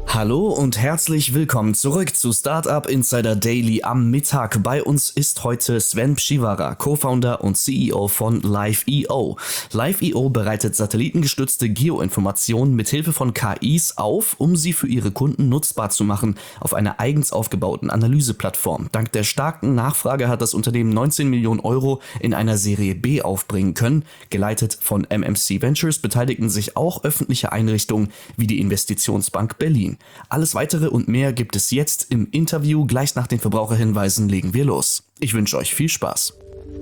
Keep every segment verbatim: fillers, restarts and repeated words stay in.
Hallo und herzlich willkommen zurück zu Startup Insider Daily am Mittag. Bei uns ist heute Sven Pschivara, Co-Founder und C E O von Live Punkt I O. Live Punkt I O bereitet satellitengestützte Geoinformationen mithilfe von K Is auf, um sie für ihre Kunden nutzbar zu machen auf einer eigens aufgebauten Analyseplattform. Dank der starken Nachfrage hat das Unternehmen neunzehn Millionen Euro in einer Serie B aufbringen können. Geleitet von M M C Ventures beteiligten sich auch öffentliche Einrichtungen wie die Investitionsbank Berlin. Alles weitere und mehr gibt es jetzt im Interview. Gleich nach den Verbraucherhinweisen legen wir los. Ich wünsche euch viel Spaß.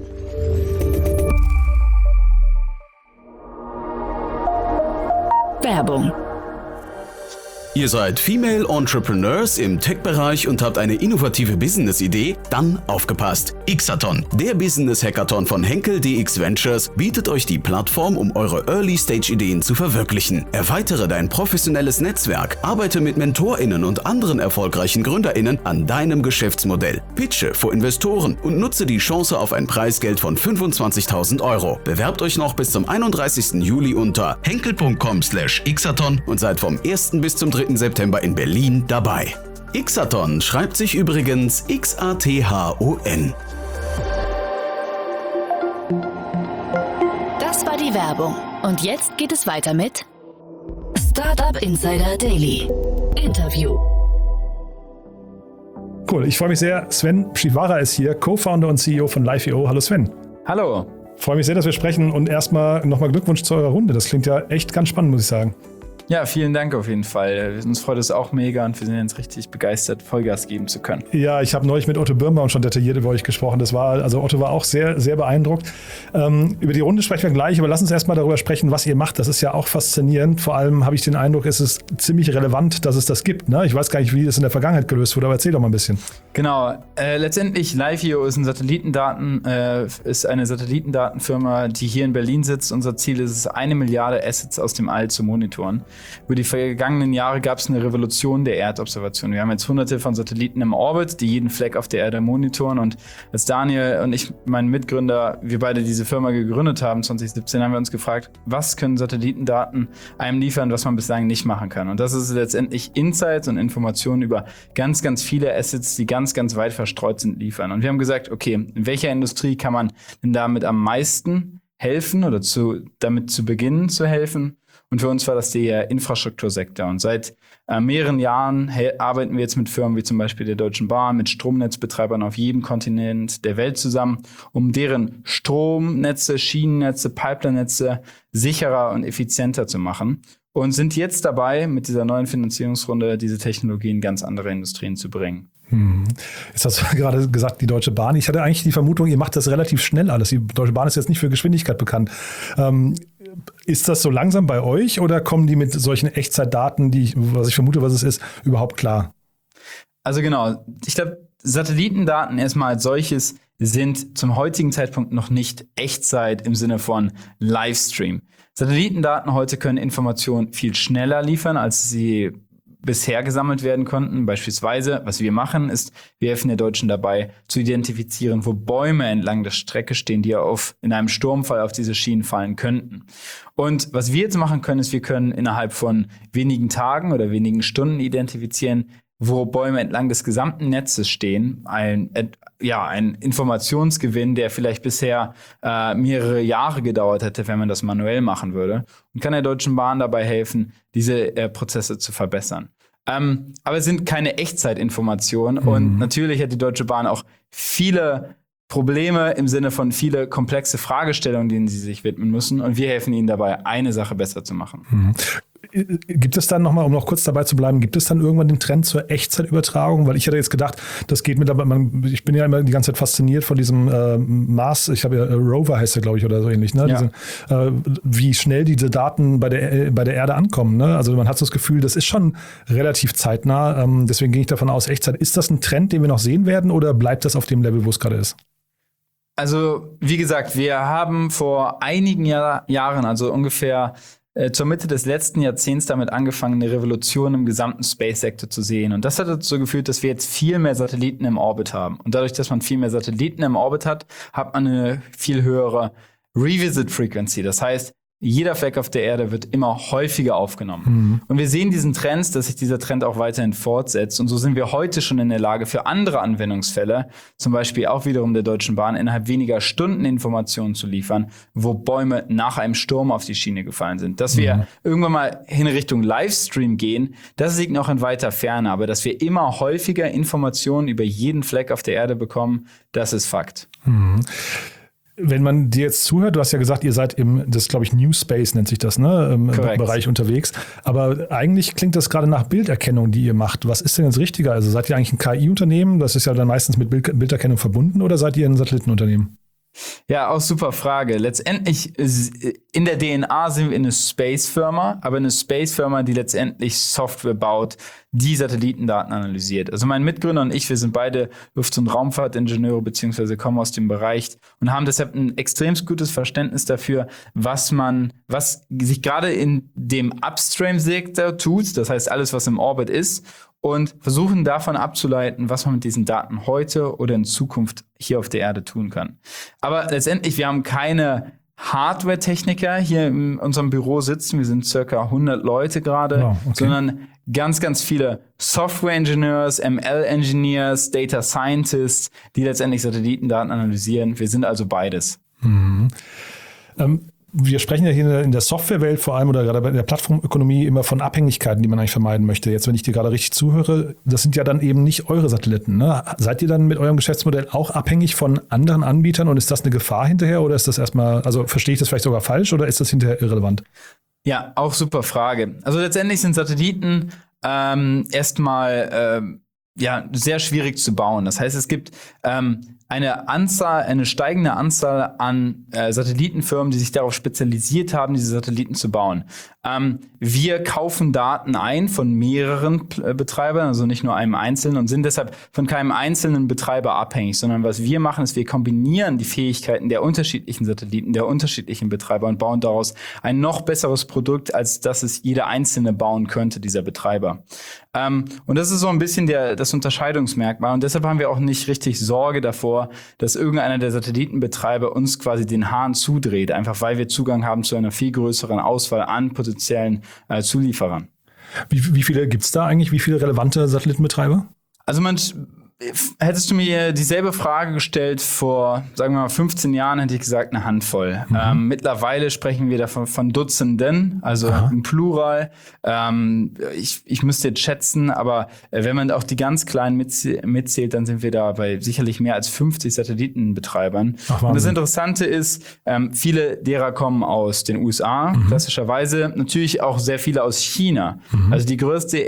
Werbung. Ihr seid Female Entrepreneurs im Tech-Bereich und habt eine innovative Business-Idee? Dann aufgepasst! Xathon, der Business-Hackathon von Henkel D X Ventures, bietet euch die Plattform, um eure Early-Stage-Ideen zu verwirklichen. Erweitere dein professionelles Netzwerk, arbeite mit MentorInnen und anderen erfolgreichen GründerInnen an deinem Geschäftsmodell. Pitche vor Investoren und nutze die Chance auf ein Preisgeld von fünfundzwanzigtausend Euro. Bewerbt euch noch bis zum einunddreißigsten Juli unter henkel punkt com slash xathon und seid vom ersten bis zum dritten September in Berlin dabei. Xathon schreibt sich übrigens X A T H O N. Das war die Werbung. Und jetzt geht es weiter mit Startup Insider Daily. Interview. Cool, ich freue mich sehr. Sven Pschivara ist hier, Co-Founder und C E O von Live Punkt I O. Hallo Sven. Hallo. Freue mich sehr, dass wir sprechen und erstmal nochmal Glückwunsch zu eurer Runde. Das klingt ja echt ganz spannend, muss ich sagen. Ja, vielen Dank auf jeden Fall. Uns freut es auch mega und wir sind jetzt richtig begeistert, Vollgas geben zu können. Ja, ich habe neulich mit Otto Birnbaum schon detailliert über euch gesprochen. Das war, also Otto war auch sehr, sehr beeindruckt. Ähm, über die Runde sprechen wir gleich, aber lass uns erstmal darüber sprechen, was ihr macht. Das ist ja auch faszinierend. Vor allem habe ich den Eindruck, es ist ziemlich relevant, dass es das gibt. Ne? Ich weiß gar nicht, wie das in der Vergangenheit gelöst wurde, aber erzähl doch mal ein bisschen. Genau, äh, letztendlich Live Punkt I O ist, ein Satellitendaten, äh, ist eine Satellitendatenfirma, die hier in Berlin sitzt. Unser Ziel ist es, eine Milliarde Assets aus dem All zu monitoren. Über die vergangenen Jahre gab es eine Revolution der Erdobservation. Wir haben jetzt hunderte von Satelliten im Orbit, die jeden Fleck auf der Erde monitoren. Und als Daniel und ich, mein Mitgründer, wir beide diese Firma gegründet haben, zwanzig siebzehn, haben wir uns gefragt, was können Satellitendaten einem liefern, was man bislang nicht machen kann. Und das ist letztendlich Insights und Informationen über ganz, ganz viele Assets, die ganz, ganz weit verstreut sind, liefern. Und wir haben gesagt, okay, in welcher Industrie kann man denn damit am meisten helfen oder zu, damit zu beginnen zu helfen? Und für uns war das der Infrastruktursektor. Und seit äh, mehreren Jahren he- arbeiten wir jetzt mit Firmen wie zum Beispiel der Deutschen Bahn, mit Stromnetzbetreibern auf jedem Kontinent der Welt zusammen, um deren Stromnetze, Schienennetze, Pipeline-Netze sicherer und effizienter zu machen. Und sind jetzt dabei, mit dieser neuen Finanzierungsrunde diese Technologie in ganz andere Industrien zu bringen. Hm. Jetzt hast du gerade gesagt, die Deutsche Bahn. Ich hatte eigentlich die Vermutung, ihr macht das relativ schnell alles. Die Deutsche Bahn ist jetzt nicht für Geschwindigkeit bekannt. Ähm, ist das so langsam bei euch oder kommen die mit solchen Echtzeitdaten, die ich, was ich vermute, was es ist, überhaupt klar? Also genau, ich glaube, Satellitendaten erstmal als solches sind zum heutigen Zeitpunkt noch nicht Echtzeit im Sinne von Livestream. Satellitendaten heute können Informationen viel schneller liefern, als sie bisher gesammelt werden konnten. Beispielsweise, was wir machen, ist, wir helfen der Deutschen dabei, zu identifizieren, wo Bäume entlang der Strecke stehen, die auf, in einem Sturmfall auf diese Schienen fallen könnten. Und was wir jetzt machen können, ist, wir können innerhalb von wenigen Tagen oder wenigen Stunden identifizieren, wo Bäume entlang des gesamten Netzes stehen. Ein, ja, ein Informationsgewinn, der vielleicht bisher äh, mehrere Jahre gedauert hätte, wenn man das manuell machen würde. Und kann der Deutschen Bahn dabei helfen, diese äh, Prozesse zu verbessern. Ähm, aber es sind keine Echtzeitinformationen. Mhm. Und natürlich hat die Deutsche Bahn auch viele Probleme im Sinne von viele komplexe Fragestellungen, denen sie sich widmen müssen. Und wir helfen ihnen dabei, eine Sache besser zu machen. Mhm. Gibt es dann nochmal, um noch kurz dabei zu bleiben, gibt es dann irgendwann den Trend zur Echtzeitübertragung? Weil ich hatte jetzt gedacht, das geht mit, man, ich bin ja immer die ganze Zeit fasziniert von diesem äh, Mars, ich habe ja, äh, Rover heißt der, glaube ich, oder so ähnlich, ne? Ja. Diese, äh, wie schnell diese Daten bei der, äh, bei der Erde ankommen. Ne? Also man hat so das Gefühl, das ist schon relativ zeitnah. Ähm, deswegen gehe ich davon aus, Echtzeit. Ist das ein Trend, den wir noch sehen werden oder bleibt das auf dem Level, wo es gerade ist? Also, wie gesagt, wir haben vor einigen Jahr, Jahren, also ungefähr äh, zur Mitte des letzten Jahrzehnts damit angefangen, eine Revolution im gesamten Space-Sektor zu sehen. Und das hat dazu geführt, dass wir jetzt viel mehr Satelliten im Orbit haben. Und dadurch, dass man viel mehr Satelliten im Orbit hat, hat man eine viel höhere Revisit Frequency. Das heißt, Jeder Fleck auf der Erde wird immer häufiger aufgenommen. Mhm. Und wir sehen diesen Trend, dass sich dieser Trend auch weiterhin fortsetzt. Und so sind wir heute schon in der Lage, für andere Anwendungsfälle, zum Beispiel auch wiederum der Deutschen Bahn, innerhalb weniger Stunden Informationen zu liefern, wo Bäume nach einem Sturm auf die Schiene gefallen sind. Dass wir mhm. irgendwann mal in Richtung Livestream gehen, das liegt noch in weiter Ferne. Aber dass wir immer häufiger Informationen über jeden Fleck auf der Erde bekommen, das ist Fakt. Mhm. Wenn man dir jetzt zuhört, du hast ja gesagt, ihr seid im, das glaube ich, New Space nennt sich das, ne, im Correct. Bereich unterwegs. Aber eigentlich klingt das gerade nach Bilderkennung, die ihr macht. Was ist denn jetzt richtiger? Also seid ihr eigentlich ein K I-Unternehmen? Das ist ja dann meistens mit Bild- Bilderkennung verbunden, oder seid ihr ein Satellitenunternehmen? Ja, auch super Frage. Letztendlich in der D N A sind wir eine Space-Firma, aber eine Space-Firma, die letztendlich Software baut, die Satellitendaten analysiert. Also mein Mitgründer und ich, wir sind beide Luft- und Raumfahrtingenieure beziehungsweise kommen aus dem Bereich und haben deshalb ein extrem gutes Verständnis dafür, was man, was sich gerade in dem Upstream-Sektor tut, das heißt alles, was im Orbit ist, und versuchen davon abzuleiten, was man mit diesen Daten heute oder in Zukunft hier auf der Erde tun kann. Aber letztendlich, wir haben keine Hardware-Techniker hier in unserem Büro sitzen. Wir sind circa hundert Leute gerade, oh, okay. sondern ganz, ganz viele Software-Engineers, M L-Engineers, Data Scientists, die letztendlich Satellitendaten analysieren. Wir sind also beides. Mhm. Ähm Wir sprechen ja hier in der Softwarewelt vor allem oder gerade in der Plattformökonomie immer von Abhängigkeiten, die man eigentlich vermeiden möchte. Jetzt, wenn ich dir gerade richtig zuhöre, das sind ja dann eben nicht eure Satelliten. Ne? Seid ihr dann mit eurem Geschäftsmodell auch abhängig von anderen Anbietern und ist das eine Gefahr hinterher oder ist das erstmal, also verstehe ich das vielleicht sogar falsch oder ist das hinterher irrelevant? Ja, auch super Frage. Also letztendlich sind Satelliten ähm, erstmal ähm, ja, sehr schwierig zu bauen. Das heißt, es gibt ähm, eine Anzahl, eine steigende Anzahl an äh, Satellitenfirmen, die sich darauf spezialisiert haben, diese Satelliten zu bauen. Ähm, wir kaufen Daten ein von mehreren P- Betreibern, also nicht nur einem einzelnen und sind deshalb von keinem einzelnen Betreiber abhängig, sondern was wir machen, ist, wir kombinieren die Fähigkeiten der unterschiedlichen Satelliten, der unterschiedlichen Betreiber und bauen daraus ein noch besseres Produkt, als das es jeder einzelne bauen könnte, dieser Betreiber. Ähm, und das ist so ein bisschen der, das Unterscheidungsmerkmal und deshalb haben wir auch nicht richtig Sorge davor, dass irgendeiner der Satellitenbetreiber uns quasi den Hahn zudreht, einfach weil wir Zugang haben zu einer viel größeren Auswahl an potenziellen äh, Zulieferern. Wie, wie viele gibt es da eigentlich? Wie viele relevante Satellitenbetreiber? Also man, hättest du mir dieselbe Frage gestellt vor, sagen wir mal, fünfzehn Jahren, hätte ich gesagt, eine Handvoll. Mhm. Ähm, mittlerweile sprechen wir davon von Dutzenden, also Aha. im Plural. Ähm, ich, ich müsste jetzt schätzen, aber äh, wenn man auch die ganz kleinen mitzäh- mitzählt, dann sind wir da bei sicherlich mehr als fünfzig Satellitenbetreibern. Ach, und das Interessante ist, ähm, viele derer kommen aus den U S A, mhm. klassischerweise. Natürlich auch sehr viele aus China. Mhm. Also die größte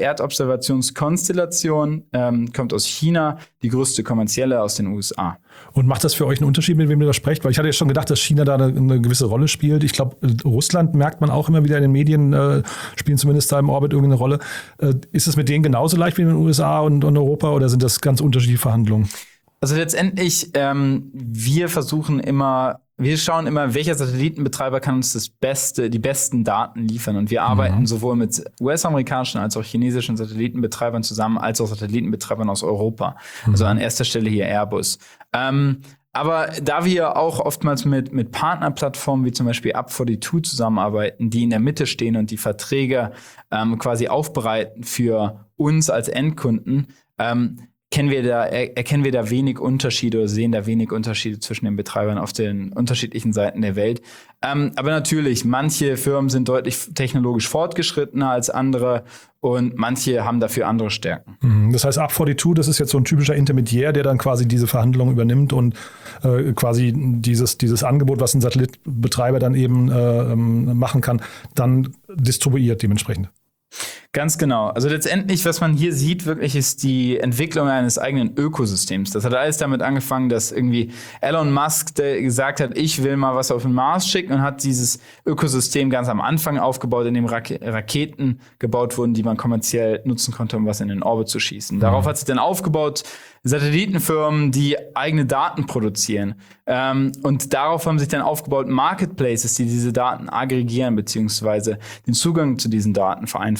Erdobservationskonstellation ähm, kommt aus China. Die größte kommerzielle aus den U S A. Und macht das für euch einen Unterschied, mit wem ihr da sprecht? Weil ich hatte ja schon gedacht, dass China da eine, eine gewisse Rolle spielt. Ich glaube, Russland merkt man auch immer wieder in den Medien, äh, spielen zumindest da im Orbit irgendeine Rolle. Äh, ist es mit denen genauso leicht wie in den U S A und, und Europa oder sind das ganz unterschiedliche Verhandlungen? Also letztendlich, ähm, wir versuchen immer, wir schauen immer, welcher Satellitenbetreiber kann uns das Beste, die besten Daten liefern. Und wir arbeiten mhm. sowohl mit U S-amerikanischen als auch chinesischen Satellitenbetreibern zusammen, als auch Satellitenbetreibern aus Europa. Mhm. Also an erster Stelle hier Airbus. Ähm, aber da wir auch oftmals mit, mit Partnerplattformen wie zum Beispiel Up zweiundvierzig zusammenarbeiten, die in der Mitte stehen und die Verträge ähm, quasi aufbereiten für uns als Endkunden, ähm, Kennen wir da, erkennen wir da wenig Unterschiede oder sehen da wenig Unterschiede zwischen den Betreibern auf den unterschiedlichen Seiten der Welt. Ähm, aber natürlich, manche Firmen sind deutlich technologisch fortgeschrittener als andere und manche haben dafür andere Stärken. Das heißt, Up zweiundvierzig, das ist jetzt so ein typischer Intermediär, der dann quasi diese Verhandlungen übernimmt und äh, quasi dieses, dieses Angebot, was ein Satellitbetreiber dann eben äh, machen kann, dann distribuiert dementsprechend. Ganz genau. Also letztendlich, was man hier sieht, wirklich ist die Entwicklung eines eigenen Ökosystems. Das hat alles damit angefangen, dass irgendwie Elon Musk der gesagt hat, ich will mal was auf den Mars schicken und hat dieses Ökosystem ganz am Anfang aufgebaut, in dem Rak- Raketen gebaut wurden, die man kommerziell nutzen konnte, um was in den Orbit zu schießen. Mhm. Darauf hat sich dann aufgebaut Satellitenfirmen, die eigene Daten produzieren. Ähm, und darauf haben sich dann aufgebaut Marketplaces, die diese Daten aggregieren beziehungsweise den Zugang zu diesen Daten vereinfachen. Und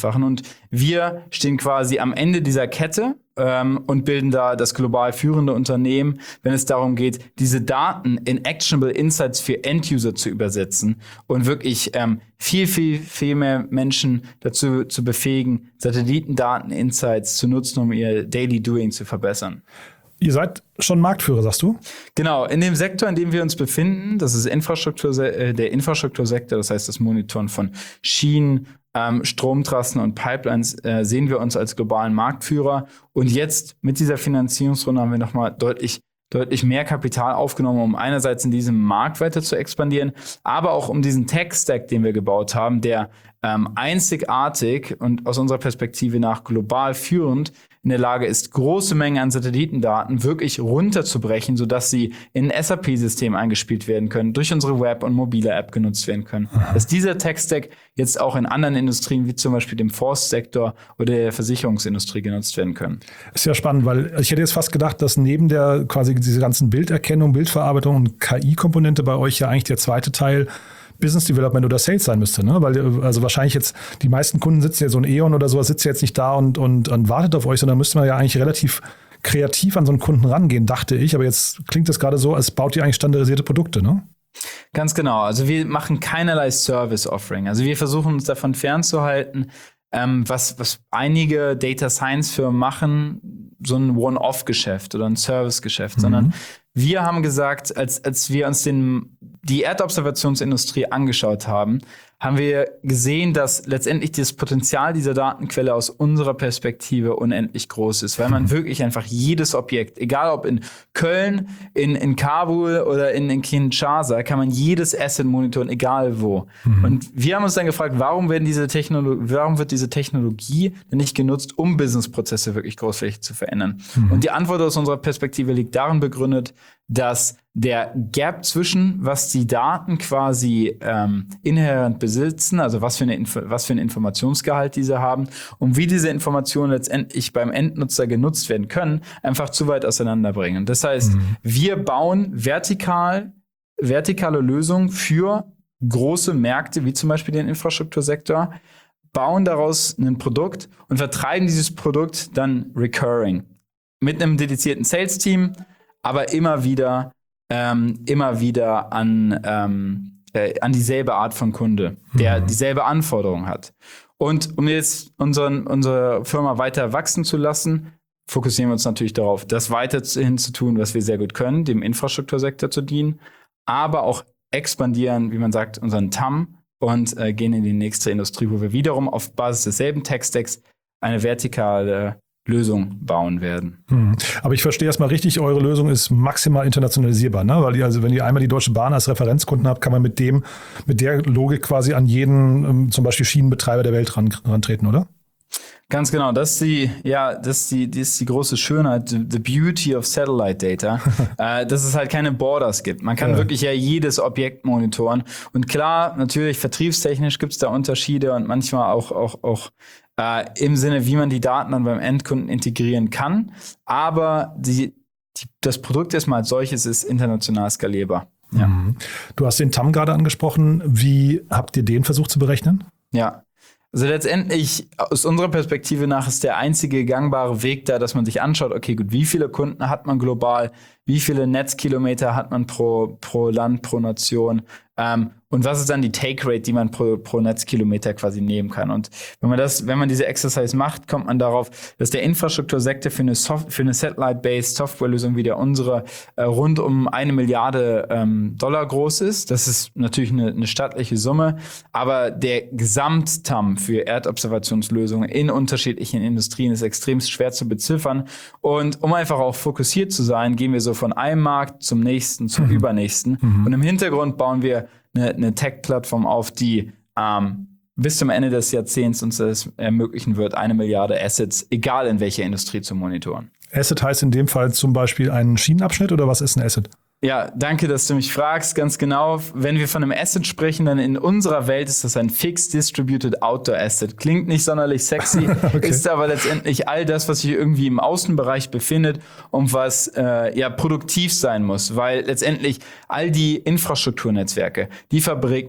wir stehen quasi am Ende dieser Kette ähm, und bilden da das global führende Unternehmen, wenn es darum geht, diese Daten in actionable Insights für End-User zu übersetzen und wirklich ähm, viel, viel, viel mehr Menschen dazu zu befähigen, Satellitendaten-Insights zu nutzen, um ihr Daily Doing zu verbessern. Ihr seid schon Marktführer, sagst du? Genau, in dem Sektor, in dem wir uns befinden, das ist Infrastruktur, äh, der Infrastruktursektor, das heißt das Monitoren von Schienen, ähm, Stromtrassen und Pipelines, äh, sehen wir uns als globalen Marktführer. Und jetzt mit dieser Finanzierungsrunde haben wir nochmal deutlich deutlich mehr Kapital aufgenommen, um einerseits in diesem Markt weiter zu expandieren, aber auch um diesen Tech-Stack, den wir gebaut haben, der ähm, einzigartig und aus unserer Perspektive nach global führend in der Lage ist, große Mengen an Satellitendaten wirklich runterzubrechen, sodass sie in ein S A P-System eingespielt werden können, durch unsere Web- und mobile App genutzt werden können. Aha. Dass dieser Tech-Stack jetzt auch in anderen Industrien, wie zum Beispiel dem Forstsektor oder der Versicherungsindustrie genutzt werden können. Ist ja spannend, weil ich hätte jetzt fast gedacht, dass neben der quasi diese ganzen Bilderkennung, Bildverarbeitung und K I-Komponente bei euch ja eigentlich der zweite Teil Business Development oder Sales sein müsste, ne? Weil also wahrscheinlich jetzt die meisten Kunden sitzen ja, so ein E.ON oder sowas sitzt ja jetzt nicht da und, und, und wartet auf euch, sondern müsste man ja eigentlich relativ kreativ an so einen Kunden rangehen, dachte ich. Aber jetzt klingt das gerade so, als baut ihr eigentlich standardisierte Produkte, ne? Ganz genau. Also wir machen keinerlei Service-Offering. Also wir versuchen uns davon fernzuhalten, ähm, was, was einige Data Science-Firmen machen, so ein One-Off-Geschäft oder ein Service-Geschäft, mhm. sondern wir haben gesagt, als, als wir uns den, die Erdobservationsindustrie angeschaut haben, haben wir gesehen, dass letztendlich das Potenzial dieser Datenquelle aus unserer Perspektive unendlich groß ist, weil man wirklich einfach jedes Objekt, egal ob in Köln, in, in Kabul oder in, in Kinshasa, kann man jedes Asset monitoren, egal wo. Mhm. Und wir haben uns dann gefragt, warum werden diese Technologie, warum wird diese Technologie denn nicht genutzt, um Businessprozesse wirklich großflächig zu verändern? Mhm. Und die Antwort aus unserer Perspektive liegt darin begründet, dass der Gap zwischen, was die Daten quasi ähm, inhärent besitzen, also was für, eine Info- was für ein Informationsgehalt diese haben und wie diese Informationen letztendlich beim Endnutzer genutzt werden können, einfach zu weit auseinanderbringen. Das heißt, mhm. wir bauen vertikal, vertikale Lösungen für große Märkte, wie zum Beispiel den Infrastruktursektor, bauen daraus ein Produkt und vertreiben dieses Produkt dann recurring. Mit einem dedizierten Sales-Team, aber immer wieder, ähm, immer wieder an, ähm, äh, an dieselbe Art von Kunde, der mhm. dieselbe Anforderung hat. Und um jetzt unseren, unsere Firma weiter wachsen zu lassen, fokussieren wir uns natürlich darauf, das weiterhin zu tun, was wir sehr gut können, dem Infrastruktursektor zu dienen, aber auch expandieren, wie man sagt, unseren T A M und äh, gehen in die nächste Industrie, wo wir wiederum auf Basis desselben Tech-Stacks eine vertikale Lösung bauen werden. Hm. Aber ich verstehe erstmal richtig, eure Lösung ist maximal internationalisierbar, ne? Weil ihr, also wenn ihr einmal die Deutsche Bahn als Referenzkunden habt, kann man mit dem, mit der Logik quasi an jeden, ähm, zum Beispiel Schienenbetreiber der Welt ran, rantreten, oder? Ganz genau, das ist die, ja, das ist die, das ist die große Schönheit, the, the beauty of satellite data, äh, dass es halt keine Borders gibt. Man kann ja. wirklich ja jedes Objekt monitoren. Und klar, natürlich vertriebstechnisch gibt es da Unterschiede und manchmal auch, auch, auch äh, im Sinne, wie man die Daten dann beim Endkunden integrieren kann. Aber die, die, das Produkt erstmal als solches ist international skalierbar. Ja. Mhm. Du hast den T A M gerade angesprochen. Wie habt ihr den versucht zu berechnen? Ja. Also letztendlich, aus unserer Perspektive nach, ist der einzige gangbare Weg da, dass man sich anschaut, okay, gut, wie viele Kunden hat man global, wie viele Netzkilometer hat man pro, pro Land, pro Nation, ähm, und was ist dann die Take-Rate, die man pro, pro Netzkilometer quasi nehmen kann. Und wenn man das, wenn man diese Exercise macht, kommt man darauf, dass der Infrastruktursektor für eine, Soft- für eine Satellite-based Softwarelösung wie der unsere äh, rund um eine Milliarde ähm, Dollar groß ist. Das ist natürlich eine, eine stattliche Summe, aber der Gesamt-T A M für Erdobservationslösungen in unterschiedlichen Industrien ist extrem schwer zu beziffern. Und um einfach auch fokussiert zu sein, gehen wir so von einem Markt zum nächsten, zum mhm. übernächsten. Mhm. Und im Hintergrund bauen wir eine, eine Tech-Plattform auf, die ähm, bis zum Ende des Jahrzehnts uns das ermöglichen wird, eine Milliarde Assets, egal in welcher Industrie, zu monitoren. Asset heißt in dem Fall zum Beispiel einen Schienenabschnitt oder was ist ein Asset? Ja, danke, dass du mich fragst. Ganz genau, wenn wir von einem Asset sprechen, dann in unserer Welt ist das ein Fixed Distributed Outdoor Asset. Klingt nicht sonderlich sexy, okay. Ist aber letztendlich all das, was sich irgendwie im Außenbereich befindet und was äh, ja produktiv sein muss, weil letztendlich all die Infrastrukturnetzwerke, die Fabriken,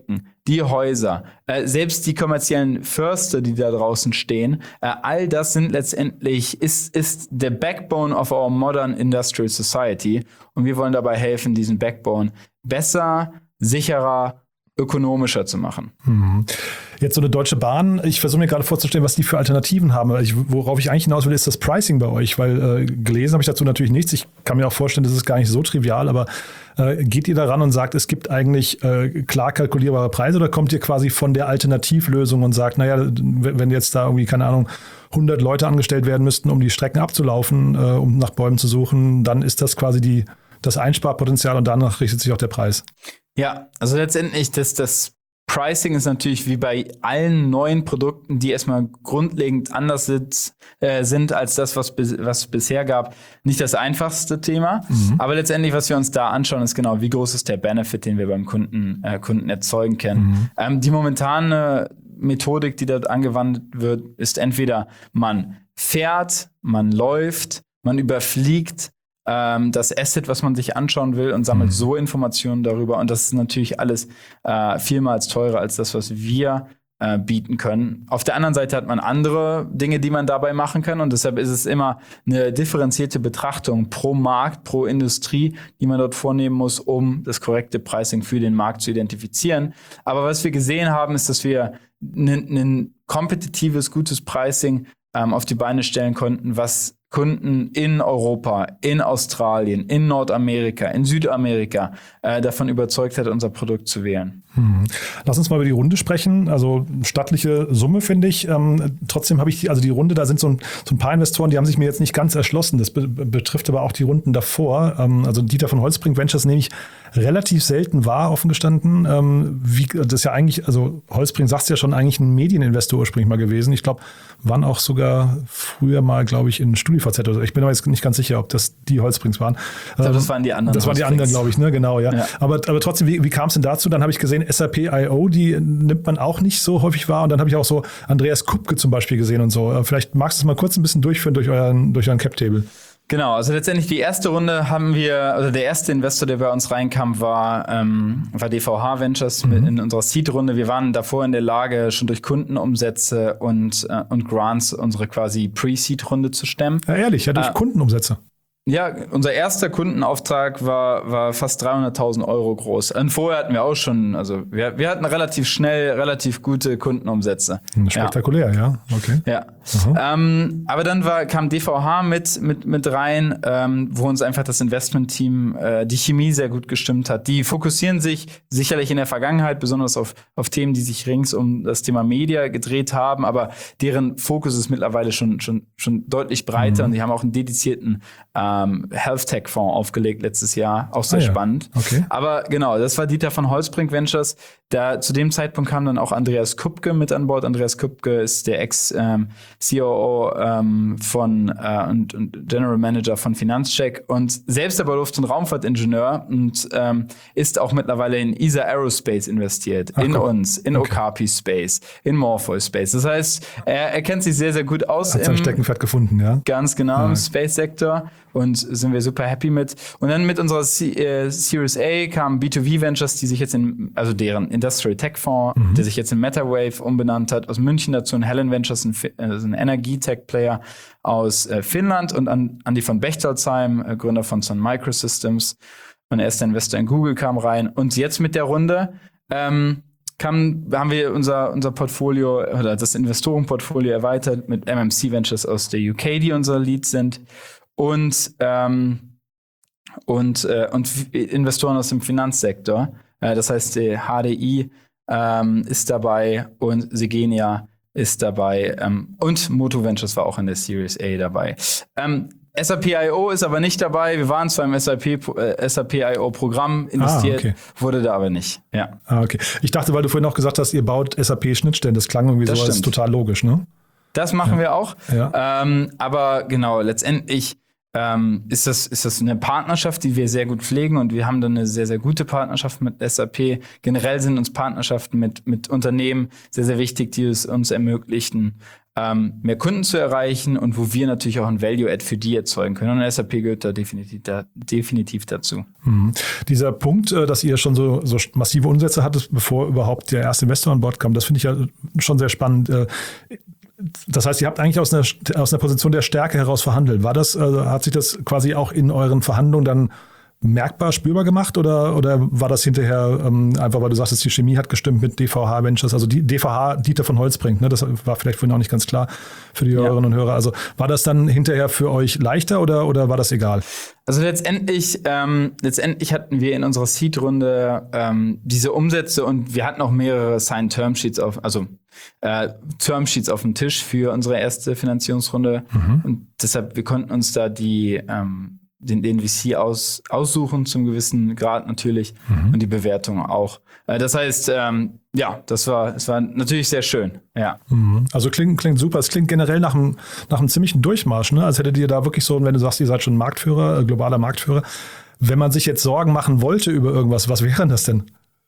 die Häuser, äh, selbst die kommerziellen Förster, die da draußen stehen, äh, all das sind letztendlich, ist, ist der Backbone of our modern industrial society. Und wir wollen dabei helfen, diesen Backbone besser, sicherer, ökonomischer zu machen. Mhm. Jetzt so eine Deutsche Bahn, ich versuche mir gerade vorzustellen, was die für Alternativen haben. Ich, worauf ich eigentlich hinaus will, ist das Pricing bei euch, weil äh, gelesen habe ich dazu natürlich nichts. Ich kann mir auch vorstellen, das ist gar nicht so trivial, aber äh, geht ihr daran und sagt, es gibt eigentlich äh, klar kalkulierbare Preise oder kommt ihr quasi von der Alternativlösung und sagt, naja, wenn jetzt da irgendwie, keine Ahnung, hundert Leute angestellt werden müssten, um die Strecken abzulaufen, äh, um nach Bäumen zu suchen, dann ist das quasi die, das Einsparpotenzial und danach richtet sich auch der Preis. Ja, also letztendlich das, das Pricing ist natürlich wie bei allen neuen Produkten, die erstmal grundlegend anders sind, äh, sind als das, was bis, was bisher gab, nicht das einfachste Thema. Mhm. Aber letztendlich, was wir uns da anschauen, ist genau, wie groß ist der Benefit, den wir beim Kunden, äh, Kunden erzeugen können. Mhm. Ähm, die momentane Methodik, die dort angewandt wird, ist entweder man fährt, man läuft, man überfliegt das Asset, was man sich anschauen will und sammelt mhm. so Informationen darüber. Und das ist natürlich alles äh, vielmals teurer als das, was wir äh, bieten können. Auf der anderen Seite hat man andere Dinge, die man dabei machen kann. Und deshalb ist es immer eine differenzierte Betrachtung pro Markt, pro Industrie, die man dort vornehmen muss, um das korrekte Pricing für den Markt zu identifizieren. Aber was wir gesehen haben, ist, dass wir ein kompetitives, gutes Pricing ähm, auf die Beine stellen konnten, was Kunden in Europa, in Australien, in Nordamerika, in Südamerika äh, davon überzeugt hat, unser Produkt zu wählen. Hm. Lass uns mal über die Runde sprechen. Also stattliche Summe, finde ich. Ähm, trotzdem habe ich, die, also die Runde, da sind so ein, so ein paar Investoren, die haben sich mir jetzt nicht ganz erschlossen. Das be- betrifft aber auch die Runden davor. Ähm, also Dieter von Holzbrink Ventures nehme ich relativ selten wahr, offen gestanden. Ähm, wie, das ist ja eigentlich, also Holzbrink, sagst du ja schon, eigentlich ein Medieninvestor ursprünglich mal gewesen. Ich glaube, waren auch sogar früher mal, glaube ich, in StudiVZ oder so. Ich bin aber jetzt nicht ganz sicher, ob das die Holzbrinks waren. Ich glaube, das waren die anderen. Das waren die anderen, glaube ich, ne? Genau, ja. ja. Aber, aber trotzdem, wie, wie kam es denn dazu? Dann habe ich gesehen, S A P I O, die nimmt man auch nicht so häufig wahr. Und dann habe ich auch so Andreas Kupke zum Beispiel gesehen und so. Vielleicht magst du es mal kurz ein bisschen durchführen durch euren, durch euren Cap-Table. Genau, also letztendlich die erste Runde haben wir, also der erste Investor, der bei uns reinkam, war, ähm, war D V H Ventures mhm. mit in unserer Seed-Runde. Wir waren davor in der Lage, schon durch Kundenumsätze und, äh, und Grants unsere quasi Pre-Seed-Runde zu stemmen. Ja, ehrlich, ja, durch äh, Kundenumsätze. Ja, unser erster Kundenauftrag war, war fast dreihunderttausend Euro groß. Und vorher hatten wir auch schon, also wir, wir hatten relativ schnell, relativ gute Kundenumsätze. Spektakulär, ja, ja. Okay. Ja. Ähm, aber dann war, kam D V H mit, mit, mit rein, ähm, wo uns einfach das Investmentteam, äh, die Chemie sehr gut gestimmt hat. Die fokussieren sich sicherlich in der Vergangenheit besonders auf, auf Themen, die sich rings um das Thema Media gedreht haben, aber deren Fokus ist mittlerweile schon, schon, schon deutlich breiter mhm. und die haben auch einen dedizierten ähm, Health Tech Fonds aufgelegt letztes Jahr, auch sehr ah, ja. spannend. Okay. Aber genau, das war Dieter von Holzbrink Ventures. Da, zu dem Zeitpunkt kam dann auch Andreas Kupke mit an Bord. Andreas Kupke ist der Ex-C O O ähm, von äh, und, und General Manager von Finanzcheck und selbst aber Luft- und Raumfahrtingenieur und ähm, ist auch mittlerweile in E S A Aerospace investiert, Ach, in cool. uns, in okay. Okapi Space, in Morpheus Space. Das heißt, er, er kennt sich sehr, sehr gut aus. Hat sein Steckenpferd gefunden, ja. Ganz genau, ja. im Space-Sektor. Und sind wir super happy mit. Und dann mit unserer C- äh, Series A kamen B zwei V Ventures, die sich jetzt in, also deren Industrial Tech Fonds, mhm. der sich jetzt in MetaWave umbenannt hat, aus München dazu. Und Helen Ventures, ein, also ein Energie-Tech-Player aus äh, Finnland. Und an, Andi von Bechtolzheim, äh, Gründer von Sun Microsystems. Und erster Investor in Google kam rein. Und jetzt mit der Runde, ähm, Kam, haben wir unser, unser Portfolio oder das Investorenportfolio erweitert mit M M C Ventures aus der U K, die unser Lead sind. Und, ähm, und, äh, und Investoren aus dem Finanzsektor. Äh, das heißt, die H D I ähm, ist dabei und Segenia ist dabei. Ähm, und Moto Ventures war auch in der Series A dabei. Ähm, S A P I O ist aber nicht dabei. Wir waren zwar im S A P, äh, S A P I O-Programm investiert, ah, okay. wurde da aber nicht. Ja. Ah, okay. Ich dachte, weil du vorhin auch gesagt hast, ihr baut S A P-Schnittstellen. Das klang irgendwie das so, als total logisch, ne? Das machen ja. wir auch. Ja. Ähm, aber genau, letztendlich ähm, ist das, ist das eine Partnerschaft, die wir sehr gut pflegen und wir haben dann eine sehr, sehr gute Partnerschaft mit S A P. Generell sind uns Partnerschaften mit, mit Unternehmen sehr, sehr wichtig, die es uns ermöglichen, ähm, mehr Kunden zu erreichen und wo wir natürlich auch ein Value-Add für die erzeugen können. Und S A P gehört da definitiv, da, definitiv dazu. Mhm. Dieser Punkt, äh, dass ihr schon so, so massive Umsätze hattet, bevor überhaupt der erste Investor an Bord kam, das finde ich ja schon sehr spannend. Äh, Das heißt, ihr habt eigentlich aus einer, aus einer Position der Stärke heraus verhandelt. War das, also hat sich das quasi auch in euren Verhandlungen dann merkbar, spürbar gemacht oder, oder war das hinterher ähm, einfach, weil du sagtest, die Chemie hat gestimmt mit D V H Ventures, also die D V H Dieter von Holzbrink, ne? Das war vielleicht vorhin auch nicht ganz klar für die Hörerinnen und Hörer. Also war das dann hinterher für euch leichter oder, oder war das egal? Also letztendlich, ähm, letztendlich hatten wir in unserer Seed-Runde ähm, diese Umsätze und wir hatten auch mehrere Signed Termsheets auf, also äh, Termsheets auf dem Tisch für unsere erste Finanzierungsrunde mhm. und deshalb, wir konnten uns da die ähm, den, den V C aus, aussuchen zum gewissen Grad natürlich mhm. und die Bewertung auch. Äh, das heißt, ähm, ja, das war, es war natürlich sehr schön, ja. Mhm. Also klingt, klingt super. Es klingt generell nach einem, nach einem ziemlichen Durchmarsch, ne? Als hättet ihr da wirklich so, wenn du sagst, ihr seid schon Marktführer, äh, globaler Marktführer. Wenn man sich jetzt Sorgen machen wollte über irgendwas, was wäre das denn?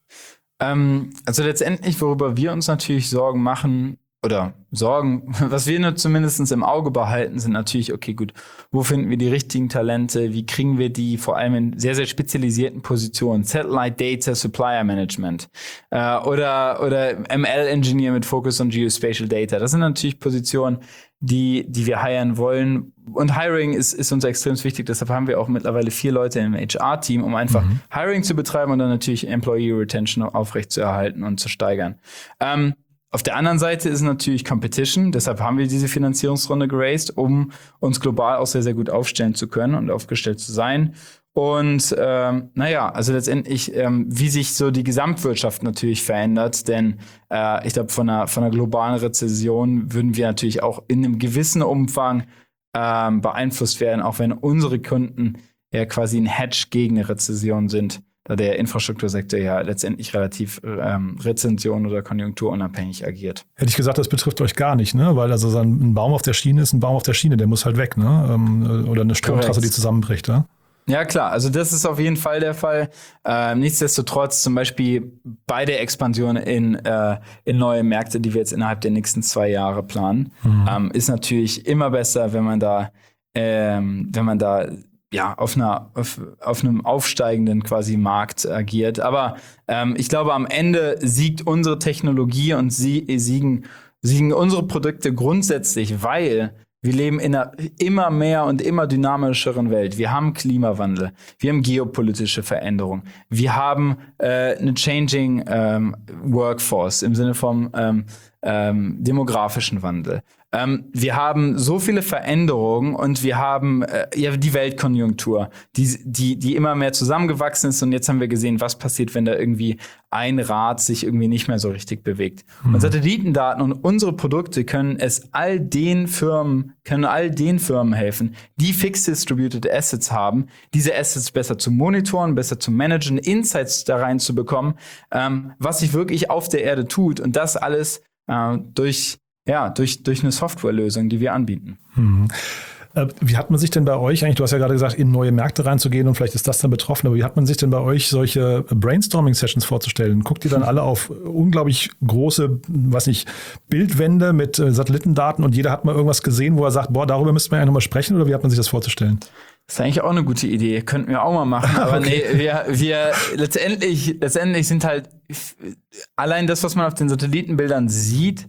Ähm, also letztendlich, worüber wir uns natürlich Sorgen machen, oder Sorgen, was wir nur zumindest im Auge behalten, sind natürlich, okay, gut, wo finden wir die richtigen Talente, wie kriegen wir die vor allem in sehr, sehr spezialisierten Positionen, Satellite Data Supplier Management äh, oder, oder M L-Engineer mit Focus on Geospatial Data. Das sind natürlich Positionen, die, die wir hiren wollen. Und Hiring ist, ist uns extrem wichtig, deshalb haben wir auch mittlerweile vier Leute im H R-Team, um einfach mhm. Hiring zu betreiben und dann natürlich Employee Retention aufrechtzuerhalten und zu steigern. Ähm, Auf der anderen Seite ist natürlich Competition, deshalb haben wir diese Finanzierungsrunde geraced, um uns global auch sehr, sehr gut aufstellen zu können und aufgestellt zu sein. Und ähm, naja, also letztendlich, ähm, wie sich so die Gesamtwirtschaft natürlich verändert, denn äh, ich glaube, von einer, von einer globalen Rezession würden wir natürlich auch in einem gewissen Umfang ähm, beeinflusst werden, auch wenn unsere Kunden ja quasi ein Hedge gegen eine Rezession sind, da der Infrastruktursektor ja letztendlich relativ ähm, rezension- oder konjunkturunabhängig agiert. Hätte ich gesagt, das betrifft euch gar nicht, ne? Weil also so ein Baum auf der Schiene ist ein Baum auf der Schiene, der muss halt weg, ne? Ähm, oder eine Stromtrasse, die zusammenbricht, ja? Ja, klar. Also das ist auf jeden Fall der Fall. Ähm, nichtsdestotrotz zum Beispiel bei der Expansion in, äh, in neue Märkte, die wir jetzt innerhalb der nächsten zwei Jahre planen, mhm. ähm, ist natürlich immer besser, wenn man da, ähm, wenn man da ja, auf einer, auf, auf einem aufsteigenden quasi Markt agiert. Aber ähm, ich glaube, am Ende siegt unsere Technologie und sie, siegen, siegen unsere Produkte grundsätzlich, weil wir leben in einer immer mehr und immer dynamischeren Welt. Wir haben Klimawandel, wir haben geopolitische Veränderungen, wir haben äh, eine changing ähm, Workforce im Sinne von ähm, ähm, demografischen Wandel. Ähm, wir haben so viele Veränderungen und wir haben äh, ja die Weltkonjunktur, die, die, die immer mehr zusammengewachsen ist. Und jetzt haben wir gesehen, was passiert, wenn da irgendwie ein Rad sich irgendwie nicht mehr so richtig bewegt. Mhm. Und Satellitendaten und unsere Produkte können es all den Firmen, können all den Firmen helfen, die fixed distributed Assets haben, diese Assets besser zu monitoren, besser zu managen, Insights da rein zu bekommen, ähm, was sich wirklich auf der Erde tut. Und das alles äh, durch Ja, durch, durch eine Softwarelösung, die wir anbieten. Mhm. Äh, wie hat man sich denn bei euch eigentlich, du hast ja gerade gesagt, in neue Märkte reinzugehen und vielleicht ist das dann betroffen, aber wie hat man sich denn bei euch solche Brainstorming-Sessions vorzustellen? Guckt ihr dann alle auf unglaublich große, weiß nicht, Bildwände mit äh, Satellitendaten und jeder hat mal irgendwas gesehen, wo er sagt, boah, darüber müssten wir ja nochmal sprechen, oder wie hat man sich das vorzustellen? Das ist eigentlich auch eine gute Idee. Könnten wir auch mal machen. Aber okay. nee, wir, wir letztendlich, letztendlich sind halt allein das, was man auf den Satellitenbildern sieht,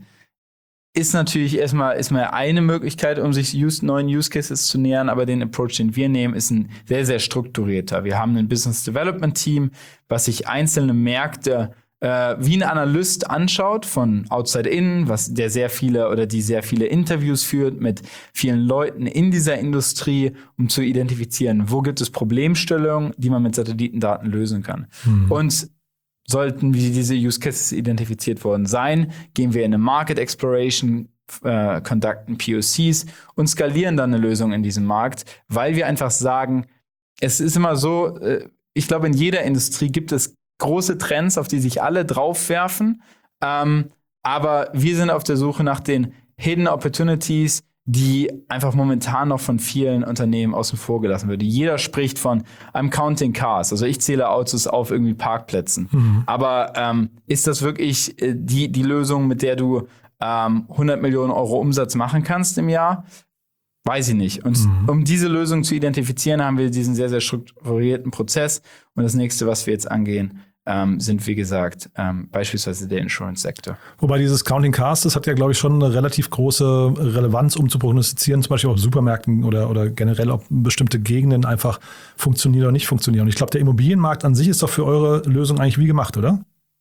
ist natürlich erstmal, ist mal eine Möglichkeit, um sich use, neuen Use Cases zu nähern, aber den Approach, den wir nehmen, ist ein sehr, sehr strukturierter. Wir haben ein Business Development Team, was sich einzelne Märkte äh, wie ein Analyst anschaut, von outside in, was der sehr viele oder die sehr viele Interviews führt mit vielen Leuten in dieser Industrie, um zu identifizieren, wo gibt es Problemstellungen, die man mit Satellitendaten lösen kann. Mhm. Und sollten wie diese Use Cases identifiziert worden sein, gehen wir in eine Market Exploration, äh, conducten P O Cs und skalieren dann eine Lösung in diesem Markt, weil wir einfach sagen, es ist immer so, äh, ich glaube, in jeder Industrie gibt es große Trends, auf die sich alle draufwerfen, ähm, aber wir sind auf der Suche nach den Hidden Opportunities, die einfach momentan noch von vielen Unternehmen außen vor gelassen wird. Jeder spricht von I'm counting cars, also ich zähle Autos auf irgendwie Parkplätzen. Mhm. Aber ähm, ist das wirklich äh, die, die Lösung, mit der du ähm, hundert Millionen Euro Umsatz machen kannst im Jahr? Weiß ich nicht. Und mhm. um diese Lösung zu identifizieren, haben wir diesen sehr, sehr strukturierten Prozess. Und das nächste, was wir jetzt angehen, ähm, sind, wie gesagt, ähm, beispielsweise der Insurance-Sektor. Wobei dieses Counting Cars, das hat ja, glaube ich, schon eine relativ große Relevanz, um zu prognostizieren, zum Beispiel auf Supermärkten oder, oder generell, ob bestimmte Gegenden einfach funktionieren oder nicht funktionieren. Und ich glaube, der Immobilienmarkt an sich ist doch für eure Lösung eigentlich wie gemacht, oder?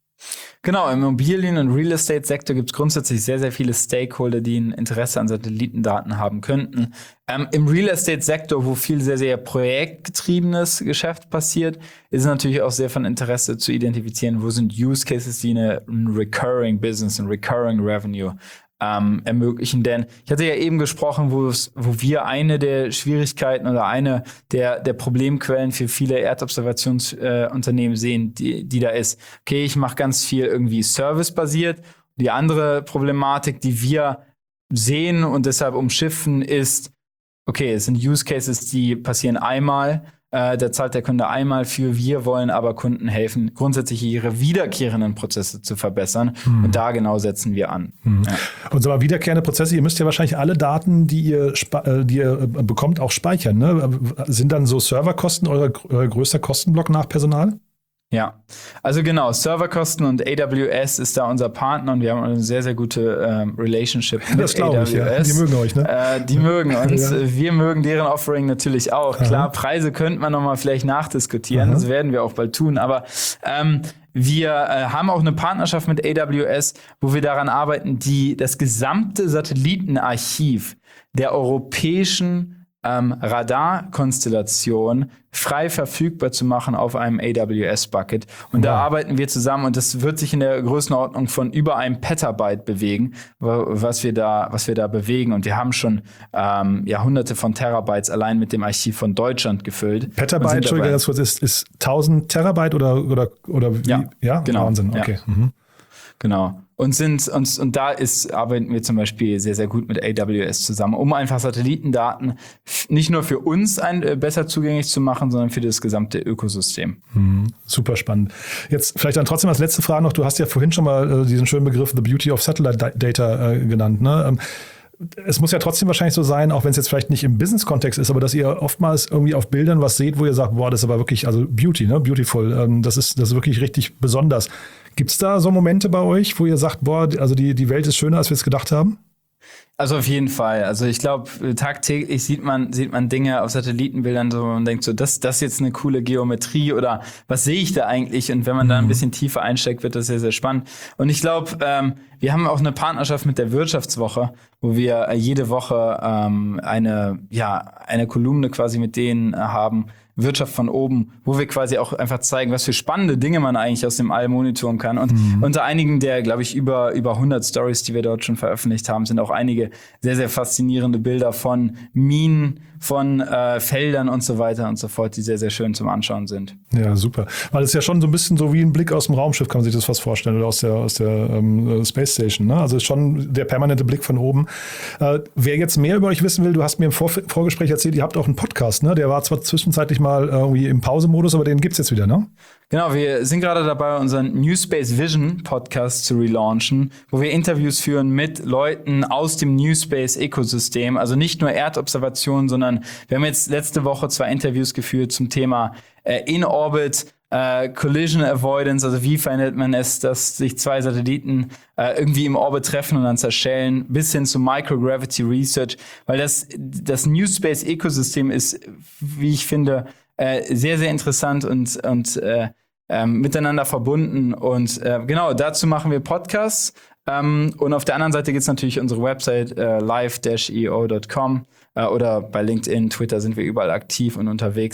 Genau, im Immobilien- und Real Estate-Sektor gibt es grundsätzlich sehr, sehr viele Stakeholder, die ein Interesse an Satellitendaten haben könnten. Ähm, Im Real Estate-Sektor, wo viel sehr, sehr projektgetriebenes Geschäft passiert, ist es natürlich auch sehr von Interesse zu identifizieren, wo sind Use Cases, die eine, ein Recurring Business, ein Recurring Revenue Ähm, ermöglichen. Denn ich hatte ja eben gesprochen, wo es, wo wir eine der Schwierigkeiten oder eine der, der Problemquellen für viele Erdobservationsunternehmen äh, sehen, die, die da ist, okay, ich mache ganz viel irgendwie servicebasiert. Die andere Problematik, die wir sehen und deshalb umschiffen, ist, okay, es sind Use Cases, die passieren einmal, äh, da zahlt der Kunde einmal für, wir wollen aber Kunden helfen, grundsätzlich ihre wiederkehrenden Prozesse zu verbessern. Hm. Und da genau setzen wir an. Hm. Ja. Und so aber wiederkehrende Prozesse, ihr müsst ja wahrscheinlich alle Daten, die ihr, spa- die ihr bekommt, auch speichern. Ne? Sind dann so Serverkosten euer, euer größter Kostenblock nach Personal? Ja, also genau, Serverkosten und A W S ist da unser Partner und wir haben eine sehr, sehr gute ähm, Relationship mit das A W S. Ich, ja. Die mögen euch, ne? Äh, die mögen uns. Ja. Wir mögen deren Offering natürlich auch. Aha. Klar, Preise könnte man nochmal vielleicht nachdiskutieren, Aha. das werden wir auch bald tun, aber ähm, wir äh, haben auch eine Partnerschaft mit A W S, wo wir daran arbeiten, die das gesamte Satellitenarchiv der europäischen Ähm, Radarkonstellation frei verfügbar zu machen auf einem A W S-Bucket. Und ja. da arbeiten wir zusammen und das wird sich in der Größenordnung von über einem Petabyte bewegen, was wir da, was wir da bewegen. Und wir haben schon ähm, ja, hunderte von Terabytes allein mit dem Archiv von Deutschland gefüllt. Petabyte, Entschuldigung, ganz kurz, ist, ist tausend Terabyte oder, oder, oder wie? Ja, ja? Genau. Wahnsinn, okay. Ja. Mhm. Genau. Und sind und, und da ist, arbeiten wir zum Beispiel sehr, sehr gut mit A W S zusammen, um einfach Satellitendaten f- nicht nur für uns ein, äh, besser zugänglich zu machen, sondern für das gesamte Ökosystem. Hm, super spannend. Jetzt vielleicht dann trotzdem als letzte Frage noch, du hast ja vorhin schon mal äh, diesen schönen Begriff The Beauty of Satellite Data äh, genannt, ne? Ähm, es muss ja trotzdem wahrscheinlich so sein, auch wenn es jetzt vielleicht nicht im Business-Kontext ist, aber dass ihr oftmals irgendwie auf Bildern was seht, wo ihr sagt, boah, das ist aber wirklich, also Beauty, ne? Beautiful, ähm, das ist, das ist wirklich richtig besonders. Gibt es da so Momente bei euch, wo ihr sagt, boah, also die, die Welt ist schöner, als wir es gedacht haben? Also auf jeden Fall. Also ich glaube, tagtäglich sieht man, sieht man Dinge auf Satellitenbildern, so man denkt so, das, das ist jetzt eine coole Geometrie oder was sehe ich da eigentlich? Und wenn man da ein bisschen tiefer einsteigt, wird das sehr, sehr spannend. Und ich glaube, ähm, wir haben auch eine Partnerschaft mit der Wirtschaftswoche, wo wir äh, jede Woche ähm, eine, ja, eine Kolumne quasi mit denen äh, haben, Wirtschaft von oben, wo wir quasi auch einfach zeigen, was für spannende Dinge man eigentlich aus dem All monitoren kann. Und mhm. unter einigen der, glaube ich, über, über hundert Stories, die wir dort schon veröffentlicht haben, sind auch einige sehr, sehr faszinierende Bilder von Minen, von äh, Feldern und so weiter und so fort, die sehr, sehr schön zum Anschauen sind. Ja, super. Weil es ist ja schon so ein bisschen so wie ein Blick aus dem Raumschiff, kann man sich das fast vorstellen, oder aus der, aus der ähm, Space Station. Ne? Also ist schon der permanente Blick von oben. Äh, wer jetzt mehr über euch wissen will, du hast mir im Vor- Vorgespräch erzählt, ihr habt auch einen Podcast, ne? Der war zwar zwischenzeitlich mal irgendwie im Pausemodus, aber den gibt's jetzt wieder, ne? Genau, wir sind gerade dabei, unseren New Space Vision Podcast zu relaunchen, wo wir Interviews führen mit Leuten aus dem New Space Ökosystem, also nicht nur Erdobservationen, sondern wir haben jetzt letzte Woche zwei Interviews geführt zum Thema äh, In-Orbit, äh, Collision Avoidance, also wie verhindert man es, dass sich zwei Satelliten äh, irgendwie im Orbit treffen und dann zerschellen, bis hin zu Microgravity Research, weil das, das New Space Ökosystem ist, wie ich finde, äh, sehr, sehr interessant und, und äh, ähm, miteinander verbunden. Und äh, genau, dazu machen wir Podcasts. Ähm, und auf der anderen Seite gibt es natürlich unsere Website äh, live dash e o dot com äh, oder bei LinkedIn, Twitter sind wir überall aktiv und unterwegs.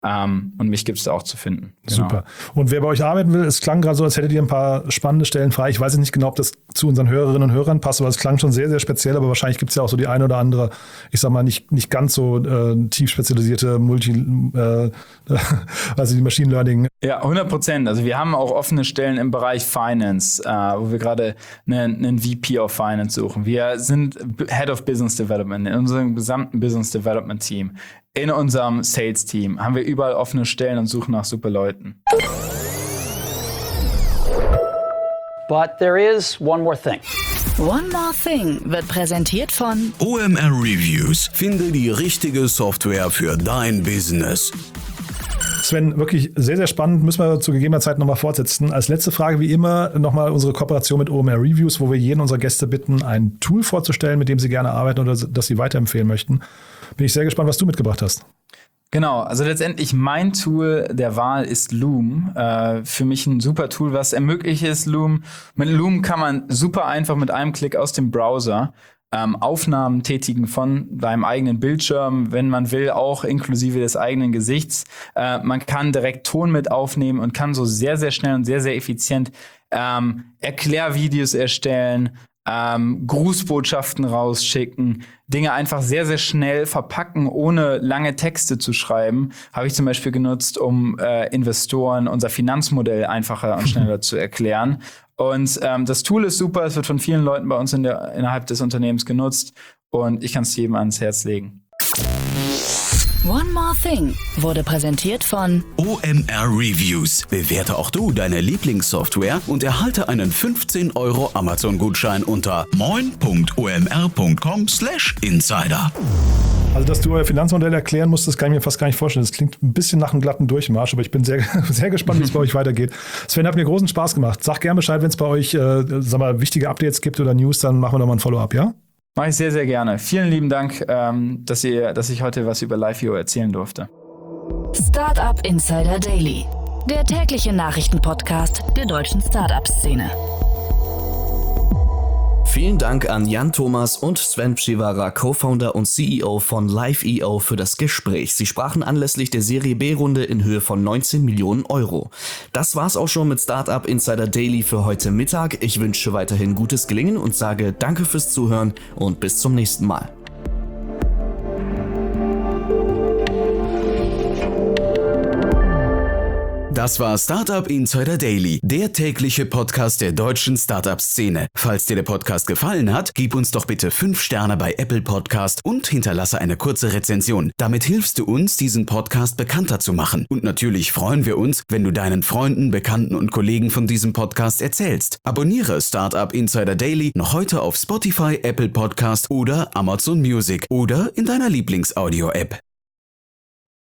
Ähm, und mich gibt es da auch zu finden. Genau. Super. Und wer bei euch arbeiten will, es klang gerade so, als hättet ihr ein paar spannende Stellen frei. Ich weiß nicht genau, ob das zu unseren Hörerinnen und Hörern passt, aber es klang schon sehr, sehr speziell. Aber wahrscheinlich gibt es ja auch so die eine oder andere, ich sag mal, nicht, nicht ganz so äh, tief spezialisierte Multi, äh, also die Machine Learning. Ja, hundert Prozent. Also wir haben auch offene Stellen im Bereich Finance, äh, wo wir gerade einen, einen V P of Finance suchen. Wir sind Head of Business Development in unserem gesamten Business Development Team. In unserem Sales-Team haben wir überall offene Stellen und suchen nach super Leuten. But there is one more thing. One More Thing wird präsentiert von O M R Reviews. Finde die richtige Software für dein Business. Sven, wirklich sehr, sehr spannend. Müssen wir zu gegebener Zeit nochmal fortsetzen. Als letzte Frage, wie immer, nochmal unsere Kooperation mit O M R Reviews, wo wir jeden unserer Gäste bitten, ein Tool vorzustellen, mit dem sie gerne arbeiten oder das sie weiterempfehlen möchten. Bin ich sehr gespannt, was du mitgebracht hast. Genau, also letztendlich mein Tool der Wahl ist Loom. Äh, für mich ein super Tool, was ermöglicht ist, Loom. Mit Loom kann man super einfach mit einem Klick aus dem Browser ähm, Aufnahmen tätigen von deinem eigenen Bildschirm, wenn man will, auch inklusive des eigenen Gesichts. Äh, man kann direkt Ton mit aufnehmen und kann so sehr, sehr schnell und sehr, sehr effizient ähm, Erklärvideos erstellen, Ähm, Grußbotschaften rausschicken, Dinge einfach sehr, sehr schnell verpacken, ohne lange Texte zu schreiben. Habe ich zum Beispiel genutzt, um äh, Investoren unser Finanzmodell einfacher und schneller zu erklären. Und ähm, das Tool ist super, es wird von vielen Leuten bei uns in der, innerhalb des Unternehmens genutzt und ich kann es jedem ans Herz legen. One More Thing wurde präsentiert von O M R Reviews. Bewerte auch du deine Lieblingssoftware und erhalte einen fünfzehn Euro Amazon-Gutschein unter moin punkt o m r punkt com slash insider. Also, dass du euer Finanzmodell erklären musst, das kann ich mir fast gar nicht vorstellen. Das klingt ein bisschen nach einem glatten Durchmarsch, aber ich bin sehr, sehr gespannt, wie es bei euch weitergeht. Sven, hat mir großen Spaß gemacht. Sag gerne Bescheid, wenn es bei euch äh, sag mal, wichtige Updates gibt oder News, dann machen wir nochmal ein Follow-up, ja? Mache ich sehr, sehr gerne. Vielen lieben Dank, ähm, dass, ihr, dass ich heute was über Live punkt io erzählen durfte. Startup Insider Daily, der tägliche Nachrichtenpodcast der deutschen Startup-Szene. Vielen Dank an Jan Thomas und Sven Pschivara, Co-Founder und C E O von Live punkt io für das Gespräch. Sie sprachen anlässlich der Serie B-Runde in Höhe von neunzehn Millionen Euro. Das war's auch schon mit Startup Insider Daily für heute Mittag. Ich wünsche weiterhin gutes Gelingen und sage danke fürs Zuhören und bis zum nächsten Mal. Das war Startup Insider Daily, der tägliche Podcast der deutschen Startup-Szene. Falls dir der Podcast gefallen hat, gib uns doch bitte fünf Sterne bei Apple Podcast und hinterlasse eine kurze Rezension. Damit hilfst du uns, diesen Podcast bekannter zu machen. Und natürlich freuen wir uns, wenn du deinen Freunden, Bekannten und Kollegen von diesem Podcast erzählst. Abonniere Startup Insider Daily noch heute auf Spotify, Apple Podcast oder Amazon Music oder in deiner Lieblings-Audio-App.